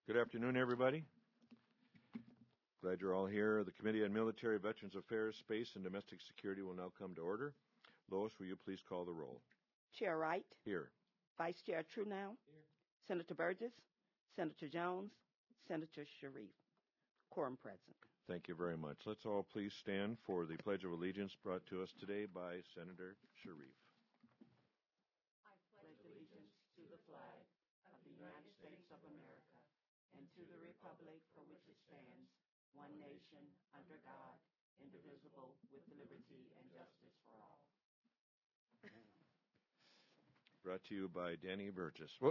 Good afternoon, everybody. Glad you're all here. The Committee on Military, Veterans Affairs, Space, and Domestic Security will now come to order. Lois, will you please call the roll? Chair Wright. Here. Vice Chair Trunow. Here. Senator Burgess. Senator Jones. Senator Sharif. Quorum present. Thank you very much. Let's all please stand for the Pledge of Allegiance brought to us today by Senator Sharif. I pledge allegiance to the flag of the United States of America and to the republic for which it stands, one nation, under God, indivisible, with liberty and justice for all. Brought to you by Danny Burgess. Whoop.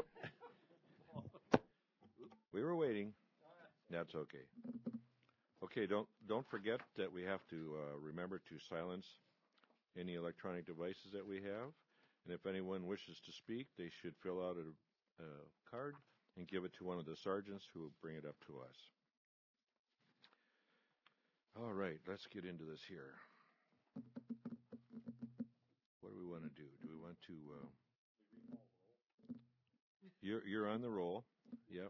We were waiting. That's okay. Okay, don't forget that we have to remember to silence any electronic devices that we have. And if anyone wishes to speak, they should fill out a card and give it to one of the sergeants who will bring it up to us. All right, let's get into this here. What do we want to do? Do we want to... You're on the roll. Yep.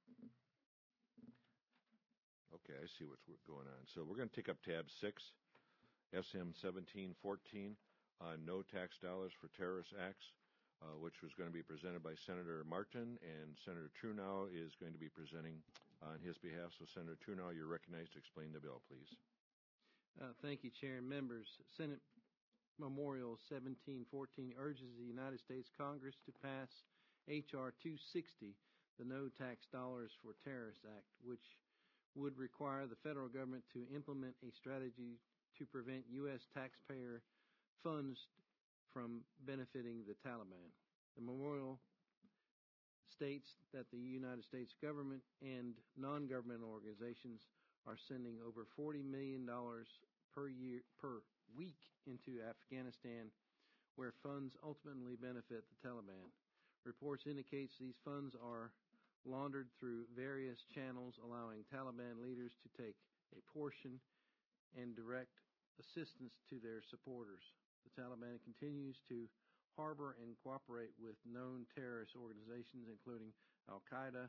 Okay, I see what's going on. So we're going to take up tab 6, SM 1714, on no tax dollars for terrorist acts, which was going to be presented by Senator Martin, and Senator Trunow is going to be presenting on his behalf. So, Senator Trunow, you're recognized to explain the bill, please. Thank you, Chair and members. Senate Memorial 1714 urges the United States Congress to pass H.R. 260, the No Tax Dollars for Terrorists Act, which would require the federal government to implement a strategy to prevent U.S. taxpayer funds from benefiting the Taliban. The memorial states that the United States government and non-governmental organizations are sending over $40 million per week into Afghanistan, where funds ultimately benefit the Taliban. Reports indicates these funds are laundered through various channels, allowing Taliban leaders to take a portion and direct assistance to their supporters. The Taliban continues to harbor and cooperate with known terrorist organizations, including Al-Qaeda,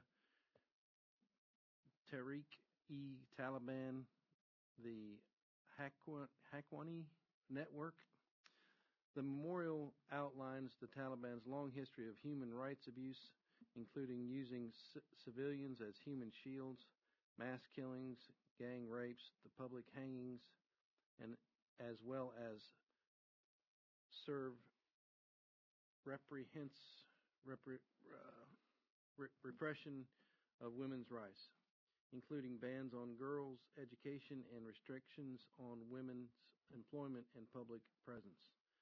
Tehrik-e-Taliban, the Haqqani Network. The memorial outlines the Taliban's long history of human rights abuse, including using civilians as human shields, mass killings, gang rapes, the public hangings, and as well as repression of women's rights, including bans on girls' education and restrictions on women's employment and public presence.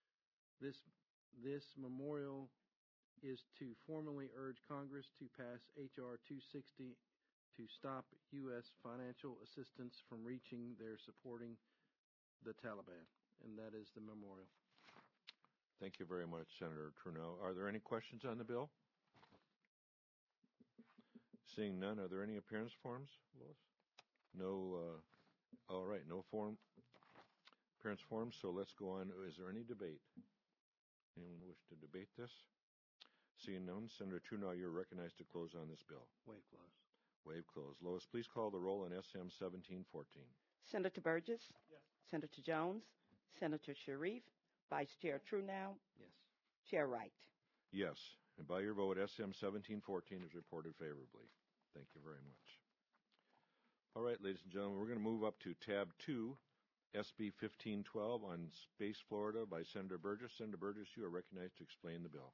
This memorial is to formally urge Congress to pass H.R. 260 to stop U.S. financial assistance from reaching their supporting the Taliban. And that is the memorial. Thank you very much, Senator Trunow. Are there any questions on the bill? Seeing none, are there any appearance forms, Lois? No. All right, no appearance forms, so let's go on. Is there any debate? Anyone wish to debate this? Seeing none, Senator Trunow, you're recognized to close on this bill. Waive clause. Waive clause. Lois, please call the roll on SM 1714. Senator Burgess. Yes. Senator Jones. Senator Sharif. Vice Chair Trunow. Yes. Chair Wright. Yes, and by your vote, SM 1714 is reported favorably. Thank you very much. All right, ladies and gentlemen, we're going to move up to tab 2, SB 1512 on Space Florida by Senator Burgess. Senator Burgess, you are recognized to explain the bill.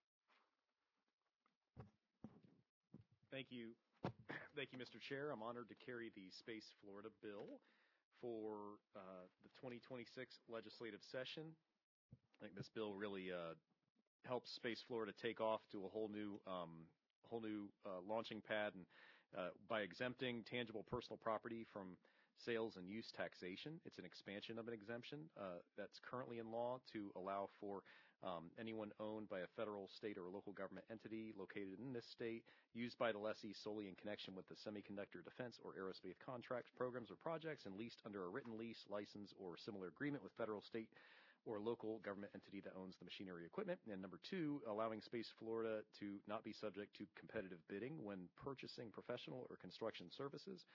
Thank you. Thank you, Mr. Chair. I'm honored to carry the Space Florida bill for the 2026 legislative session. I think this bill really helps Space Florida take off to a whole new launching pad, and by exempting tangible personal property from sales and use taxation. It's an expansion of an exemption that's currently in law to allow for anyone owned by a federal, state, or local government entity located in this state used by the lessee solely in connection with the semiconductor defense or aerospace contracts, programs, or projects, and leased under a written lease, license, or similar agreement with federal, state, or local government entity that owns the machinery or equipment. And number two, allowing Space Florida to not be subject to competitive bidding when purchasing professional or construction services.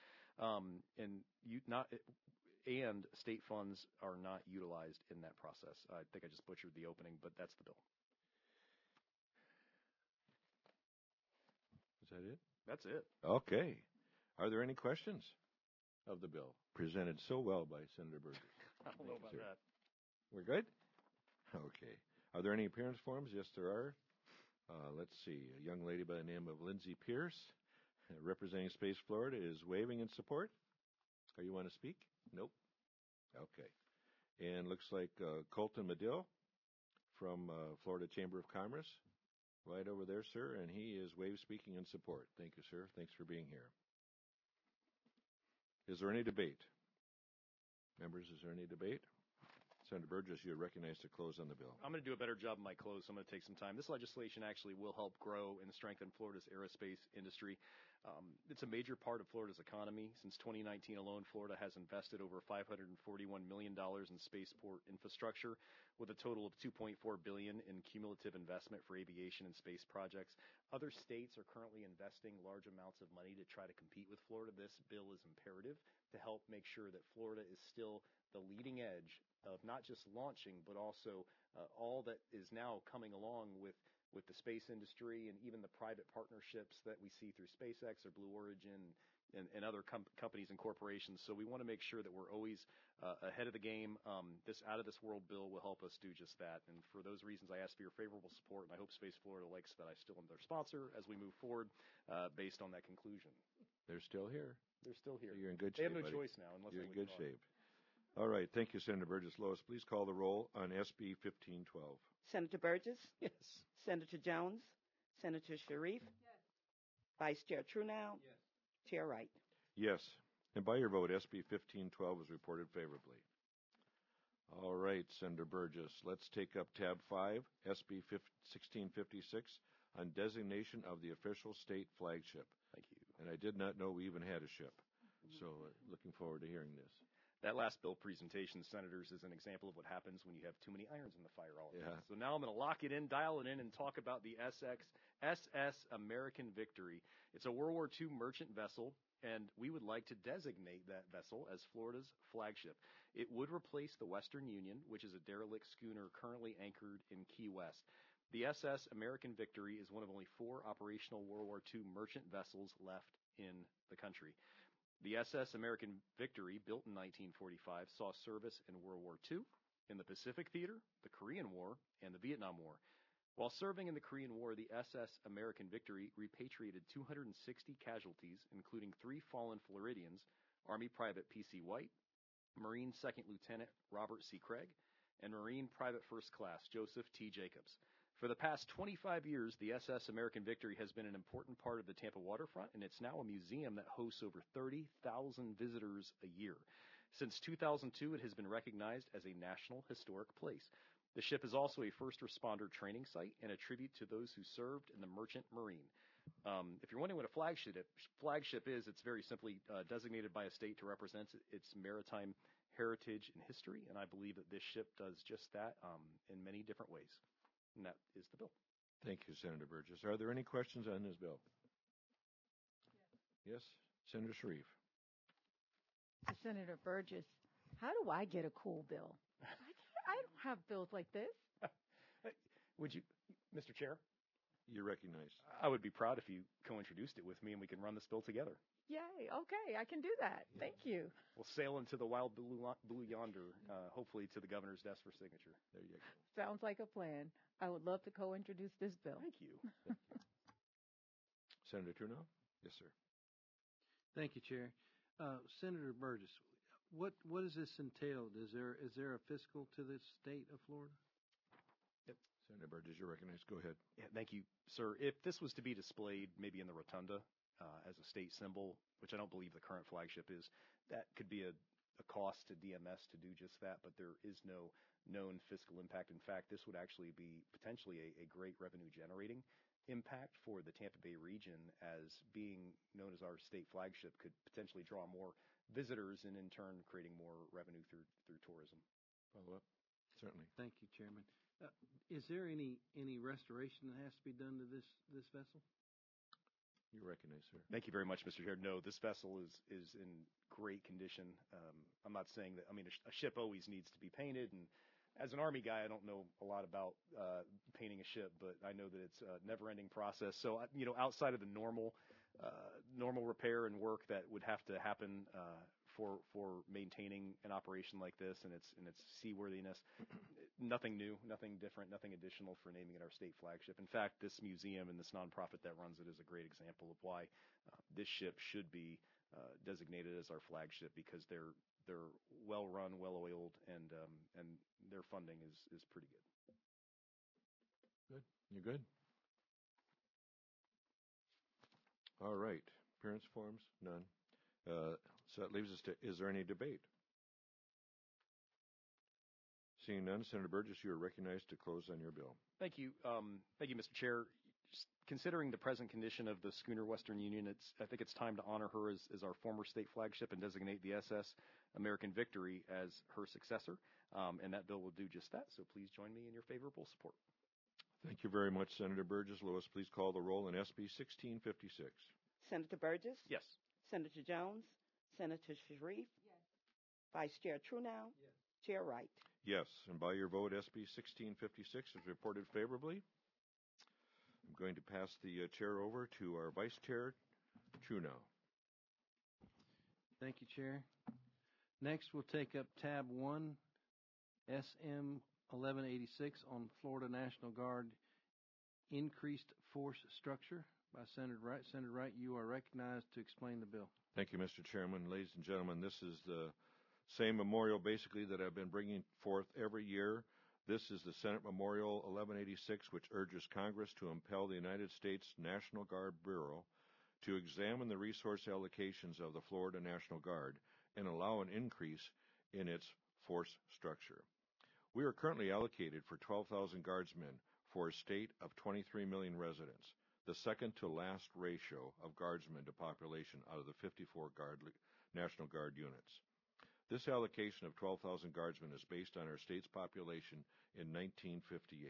And state funds are not utilized in that process. I think I just butchered the opening, but that's the bill. Is that it? That's it. Okay. Are there any questions of the bill presented so well by Senator Burgess? I don't know about that. We're good? Okay. Are there any appearance forms? Yes, there are. Let's see. A young lady by the name of Lindsay Pierce, representing Space Florida, is waving in support. Or you want to speak? Nope. Okay. And looks like Colton Medill from Florida Chamber of Commerce, right over there, sir, and he is wave speaking in support. Thank you, sir. Thanks for being here. Is there any debate? Members, is there any debate? Senator Burgess, you are recognized to close on the bill. I'm going to do a better job in my close, so I'm going to take some time. This legislation actually will help grow and strengthen Florida's aerospace industry. It's a major part of Florida's economy. Since 2019 alone, Florida has invested over $541 million in spaceport infrastructure, with a total of $2.4 billion in cumulative investment for aviation and space projects. Other states are currently investing large amounts of money to try to compete with Florida. This bill is imperative to help make sure that Florida is still the leading edge of not just launching, but also all that is now coming along with the space industry and even the private partnerships that we see through SpaceX or Blue Origin and other companies and corporations. So we want to make sure that we're always ahead of the game. This Out of This World bill will help us do just that. And for those reasons, I ask for your favorable support, and I hope Space Florida likes that I still am their sponsor as we move forward based on that conclusion. They're still here. They're still here. So you're in good They shape. have no buddy. choice now. Unless You're they in good shape. All right. Thank you, Senator Burgess. Lois, please call the roll on SB 1512. Senator Burgess, Yes. Senator Jones, Senator Sharif, Vice Chair Trunow, Chair Wright. Yes. And by your vote, SB 1512 is reported favorably. All right, Senator Burgess. Let's take up tab 5, SB 1656, on designation of the official state flagship. Thank you. And I did not know we even had a ship. So looking forward to hearing this. That last bill presentation, Senators, is an example of what happens when you have too many irons in the fire all at Yeah. once. So now I'm going to lock it in, dial it in, and talk about the SS American Victory. It's a World War II merchant vessel, and we would like to designate that vessel as Florida's flagship. It would replace the Western Union, which is a derelict schooner currently anchored in Key West. The SS American Victory is one of only 4 operational World War II merchant vessels left in the country. The SS American Victory, built in 1945, saw service in World War II, in the Pacific Theater, the Korean War, and the Vietnam War. While serving in the Korean War, the SS American Victory repatriated 260 casualties, including 3 fallen Floridians, Army Private P.C. White, Marine Second Lieutenant Robert C. Craig, and Marine Private First Class Joseph T. Jacobs. For the past 25 years, the SS American Victory has been an important part of the Tampa waterfront, and it's now a museum that hosts over 30,000 visitors a year. Since 2002, it has been recognized as a National Historic Place. The ship is also a first responder training site and a tribute to those who served in the Merchant Marine. If you're wondering what a flagship is, it's very simply designated by a state to represent its maritime heritage and history, and I believe that this ship does just that in many different ways. And that is the bill. Thank you, Senator Burgess. Are there any questions on this bill? Yes, Senator Sharif. Senator Burgess, how do I get a cool bill? I don't have bills like this. Would you, Mr. Chair? You're recognized. I would be proud if you co-introduced it with me and we can run this bill together. Yay, okay, I can do that. Thank you. We'll sail into the wild blue yonder, hopefully to the governor's desk for signature. There you go. Sounds like a plan. I would love to co-introduce this bill. Thank you. Senator Trudeau? Yes, sir. Thank you, Chair. Senator Burgess, what does this entail? Is there a fiscal to this state of Florida? Senator Burgess, you're recognized. Go ahead. Yeah, thank you, sir. If this was to be displayed maybe in the rotunda as a state symbol, which I don't believe the current flagship is, that could be a cost to DMS to do just that, but there is no known fiscal impact. In fact, this would actually be potentially a great revenue generating impact for the Tampa Bay region, as being known as our state flagship could potentially draw more visitors and in turn creating more revenue through tourism. Follow up. Certainly. Thank you, Chairman. Is there any restoration that has to be done to this vessel? You recognize, sir. Thank you very much, Mr. Chair. No, this vessel is in great condition. I'm not saying that, I mean, a ship always needs to be painted, and as an Army guy, I don't know a lot about painting a ship, but I know that it's a never-ending process. So, outside of the normal repair and work that would have to happen for maintaining an operation like this and its seaworthiness, nothing new, nothing different, nothing additional for naming it our state flagship. In fact, this museum and this nonprofit that runs it is a great example of why this ship should be designated as our flagship, because they're well run, well oiled, and their funding is pretty good. Good. You good? All right. Appearance forms? None. So that leaves us to, is there any debate? Seeing none, Senator Burgess, you are recognized to close on your bill. Thank you. Thank you, Mr. Chair. Just considering the present condition of the schooner Western Union, I think it's time to honor her as our former state flagship and designate the SS American Victory as her successor. And that bill will do just that. So please join me in your favorable support. Thank you very much, Senator Burgess. Lois, please call the roll on SB 1656. Senator Burgess? Yes. Senator Jones? Senator Sharif? Yes. Vice Chair Trunow? Yes. Chair Wright? Yes, and by your vote, SB 1656 is reported favorably. I'm going to pass the chair over to our Vice Chair Trunow. Thank you, Chair. Next, we'll take up tab 1, SM 1186 on Florida National Guard increased force structure by Senator Wright. Senator Wright, you are recognized to explain the bill. Thank you, Mr. Chairman. Ladies and gentlemen, this is the same memorial basically that I've been bringing forth every year. This is the Senate Memorial 1186, which urges Congress to impel the United States National Guard Bureau to examine the resource allocations of the Florida National Guard and allow an increase in its force structure. We are currently allocated for 12,000 guardsmen for a state of 23 million residents, the second to last ratio of guardsmen to population out of the 54 National Guard units. This allocation of 12,000 guardsmen is based on our state's population in 1958.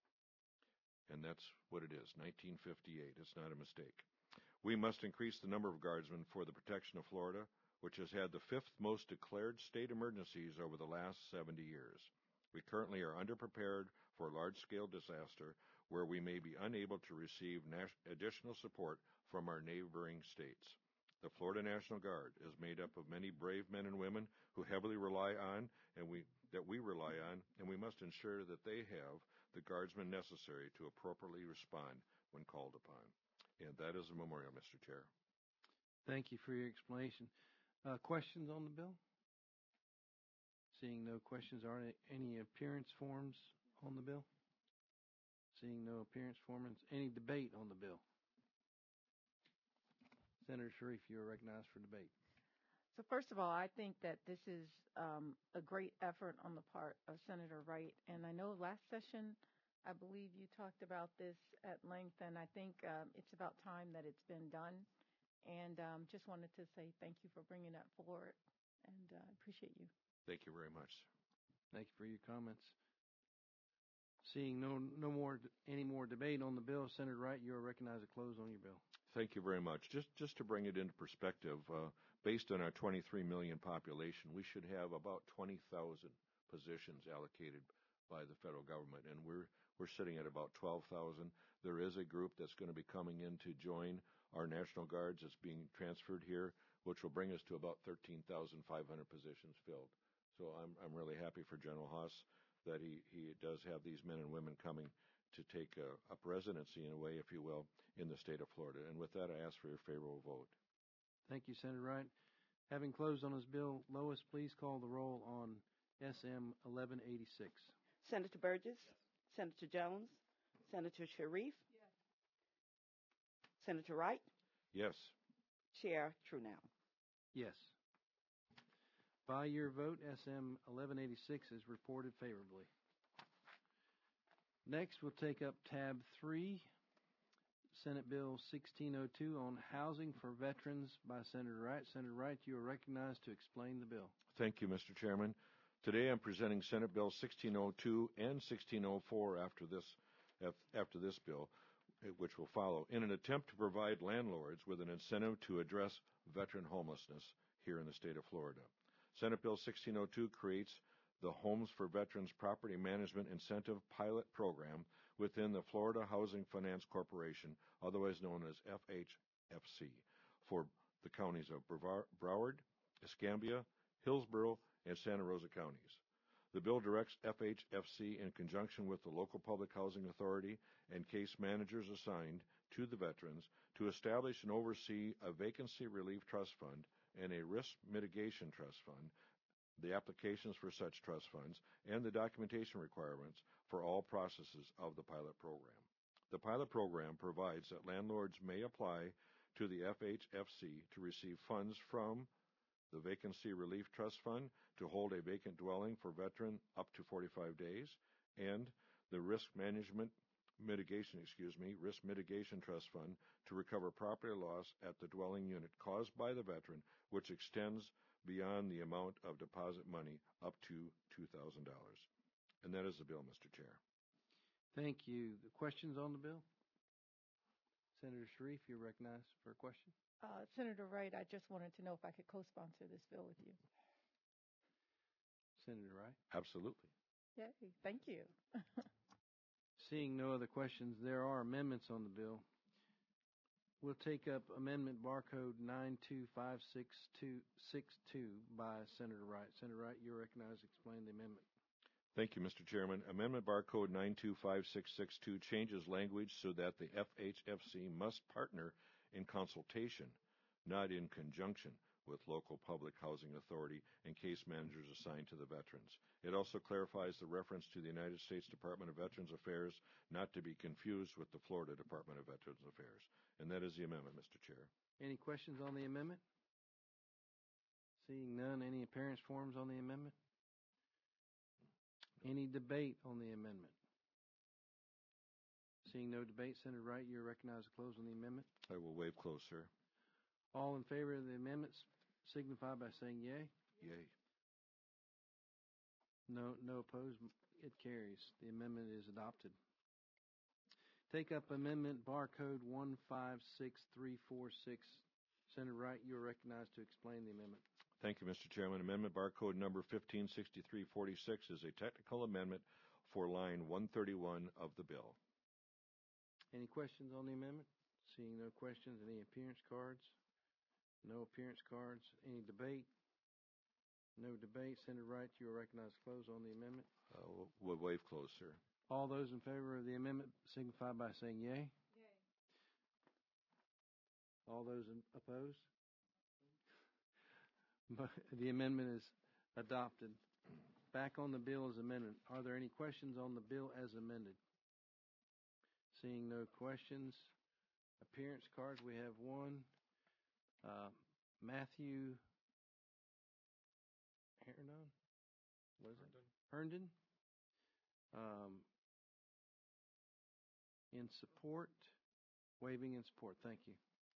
And that's what it is, 1958. It's not a mistake. We must increase the number of guardsmen for the protection of Florida, which has had the 5th most declared state emergencies over the last 70 years. We currently are underprepared for large-scale disaster where we may be unable to receive additional support from our neighboring states. The Florida National Guard is made up of many brave men and women who heavily rely on, and we rely on, and we must ensure that they have the guardsmen necessary to appropriately respond when called upon. And that is a memorial, Mr. Chair. Thank you for your explanation. Questions on the bill? Seeing no questions, are there any appearance forms on the bill? Seeing no appearance forms, any debate on the bill? Senator Sharif, you are recognized for debate. So first of all, I think that this is a great effort on the part of Senator Wright. And I know last session, I believe you talked about this at length, and I think it's about time that it's been done. And just wanted to say thank you for bringing that forward, and I appreciate you. Thank you very much. Thank you for your comments. Seeing any more debate on the bill, Senator Wright, you are recognized to close on your bill. Thank you very much. Just to bring it into perspective, based on our 23 million population, we should have about 20,000 positions allocated by the federal government, and we're sitting at about 12,000. There is a group that's going to be coming in to join our National Guards that's being transferred here, which will bring us to about 13,500 positions filled. So I'm really happy for General Haas that he does have these men and women coming to take up residency, in a way, if you will, in the state of Florida. And with that, I ask for your favorable vote. Thank you, Senator Wright. Having closed on his bill, Lois, please call the roll on SM 1186. Senator Burgess? Yes. Senator Jones? Senator Sharif? Yes. Senator Wright? Yes. Chair Trunow? Yes. By your vote, SM 1186 is reported favorably. Next, we'll take up tab 3, Senate Bill 1602 on housing for veterans by Senator Wright. Senator Wright, you are recognized to explain the bill. Thank you, Mr. Chairman. Today I'm presenting Senate Bill 1602 and 1604 after this bill, which will follow, in an attempt to provide landlords with an incentive to address veteran homelessness here in the state of Florida. Senate Bill 1602 creates the Homes for Veterans Property Management Incentive Pilot Program within the Florida Housing Finance Corporation, otherwise known as FHFC, for the counties of Broward, Escambia, Hillsborough, and Santa Rosa counties. The bill directs FHFC, in conjunction with the local public housing authority and case managers assigned to the veterans, to establish and oversee a vacancy relief trust fund and a risk mitigation trust fund, the applications for such trust funds, and the documentation requirements for all processes of the pilot program. The pilot program provides that landlords may apply to the FHFC to receive funds from the Vacancy Relief Trust Fund to hold a vacant dwelling for veteran up to 45 days, and the Risk Mitigation Trust Fund to recover property loss at the dwelling unit caused by the veteran, which extends beyond the amount of deposit money up to $2,000. And that is the bill, Mr. Chair. Thank you. The questions on the bill? Senator Sharif, you're recognized for a question. Senator Wright, I just wanted to know if I could co-sponsor this bill with you. Senator Wright? Absolutely. Yay, thank you. Seeing no other questions, there are amendments on the bill. We'll take up Amendment Barcode 925662 by Senator Wright. Senator Wright, you're recognized to explain the amendment. Thank you, Mr. Chairman. Amendment Barcode 925662 changes language so that the FHFC must partner in consultation, not in conjunction, with local public housing authority and case managers assigned to the veterans. It also clarifies the reference to the United States Department of Veterans Affairs, not to be confused with the Florida Department of Veterans Affairs. And that is the amendment, Mr. Chair. Any questions on the amendment? Seeing none, any appearance forms on the amendment? Any debate on the amendment? Seeing no debate, Senator Wright, you're recognized to close on the amendment. I will waive close, sir. All in favor of the amendments signify by saying yay. Yay. No opposed. It carries. The amendment is adopted. Take up Amendment Barcode 156346. Senator Wright, you are recognized to explain the amendment. Thank you, Mr. Chairman. Amendment Barcode number 156346 is a technical amendment for line 131 of the bill. Any questions on the amendment? Seeing no questions, any appearance cards? No appearance cards. Any debate? No debate. Senator Wright, you are recognized to close on the amendment. We'll waive close, sir. All those in favor of the amendment signify by saying yay. Yay. All those opposed? The amendment is adopted. Back on the bill as amended. Are there any questions on the bill as amended? Seeing no questions. Appearance cards, we have one. Matthew Herndon? What is it? Herndon. In support. Waiving in support. Thank you.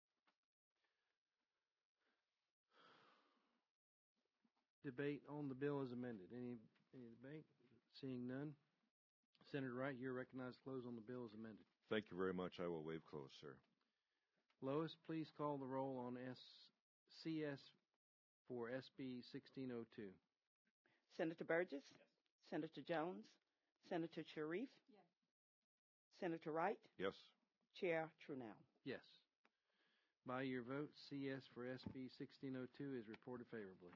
Debate on the bill as amended. Any debate? Seeing none. Senator Wright, you're recognized to close on the bill as amended. Thank you very much. I will waive close, sir. Lois, please call the roll on CS for SB 1602. Senator Burgess? Yes. Senator Jones? Senator Sharif? Yes. Senator Wright? Yes. Chair Trunell. Yes. By your vote, CS for SB 1602 is reported favorably.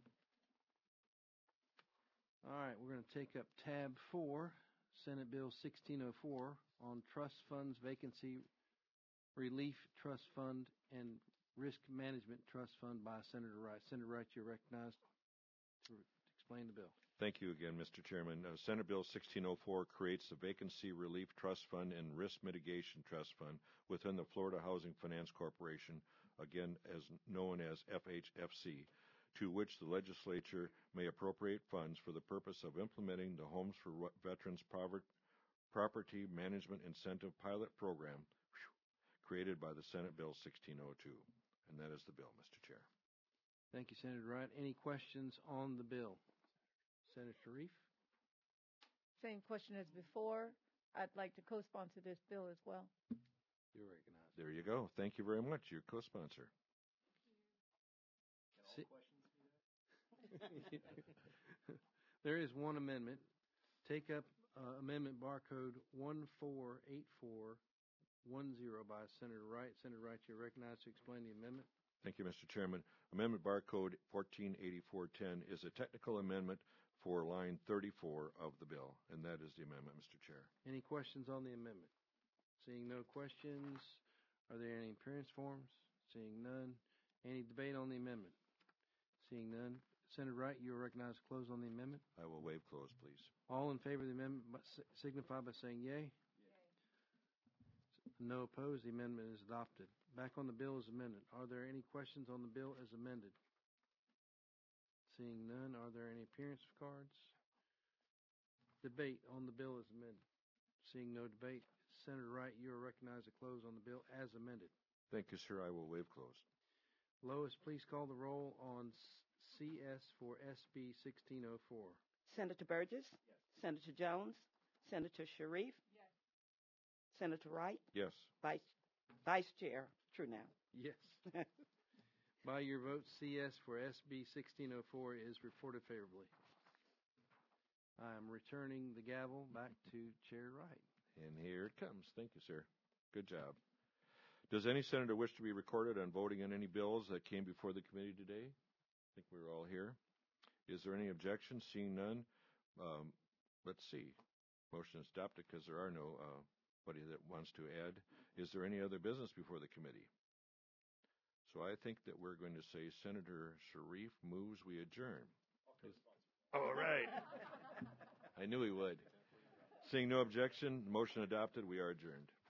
All right, we're going to take up tab 4, Senate Bill 1604 on Trust Funds, Vacancy Relief Trust Fund, and Risk Management Trust Fund by Senator Wright. Senator Wright, you're recognized to explain the bill. Thank you again, Mr. Chairman. Senate Bill 1604 creates the Vacancy Relief Trust Fund and Risk Mitigation Trust Fund within the Florida Housing Finance Corporation, again as known as FHFC, to which the legislature may appropriate funds for the purpose of implementing the Homes for Veterans Property Management Incentive Pilot Program created by the Senate Bill 1602. And that is the bill, Mr. Chair. Thank you, Senator Wright. Any questions on the bill? Senator Sharif. Same question as before. I'd like to co-sponsor this bill as well. You're recognized. There you go. Thank you very much. Your co-sponsor. There is one amendment. Take up amendment barcode 148410 by Senator Wright. Senator Wright, you're recognized to explain the amendment. Thank you, Mr. Chairman. Amendment barcode 148410 is a technical amendment for line 34 of the bill, and that is the amendment, Mr. Chair. Any questions on the amendment? Seeing no questions, are there any appearance forms? Seeing none. Any debate on the amendment? Seeing none. Senator Wright, you are recognized to close on the amendment. I will waive close, please. All in favor of the amendment signify by saying yea. No opposed. The amendment is adopted. Back on the bill as amended. Are there any questions on the bill as amended? Seeing none, are there any appearance cards? Debate on the bill as amended. Seeing no debate, Senator Wright, you are recognized to close on the bill as amended. Thank you, sir. I will waive close. Lois, please call the roll on CS for SB 1604. Senator Burgess? Yes. Senator Jones? Senator Sharif? Yes. Senator Wright? Yes. Vice Chair Trunow? Yes. By your vote, CS for SB 1604 is reported favorably. I am returning the gavel back to Chair Wright. And here it comes. Thank you, sir. Good job. Does any senator wish to be recorded on voting on any bills that came before the committee today? I think we're all here. Is there any objection? Seeing none, let's see. Motion is adopted because there are nobody that wants to add. Is there any other business before the committee? So I think that we're going to say Senator Sharif moves, we adjourn. All right. I knew he would. Seeing no objection, motion adopted, we are adjourned.